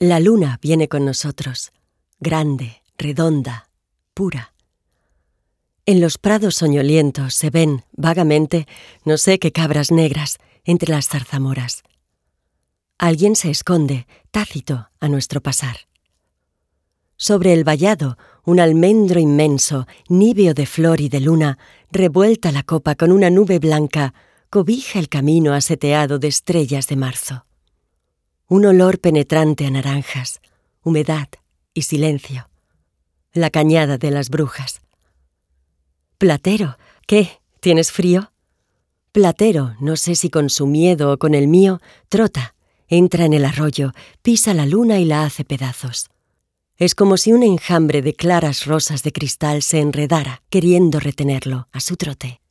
La luna viene con nosotros, grande, redonda, pura. En los prados soñolientos se ven, vagamente, no sé qué cabras negras, entre las zarzamoras. Alguien se esconde, tácito, a nuestro pasar. Sobre el vallado, un almendro inmenso, níveo de flor y de luna, revuelta la copa con una nube blanca, cobija el camino aseteado de estrellas de marzo. Un olor penetrante a naranjas, humedad y silencio. La cañada de las brujas. Platero, ¿qué? ¿Tienes frío? Platero, no sé si con su miedo o con el mío, trota, entra en el arroyo, pisa la luna y la hace pedazos. Es como si un enjambre de claras rosas de cristal se enredara, queriendo retenerlo a su trote.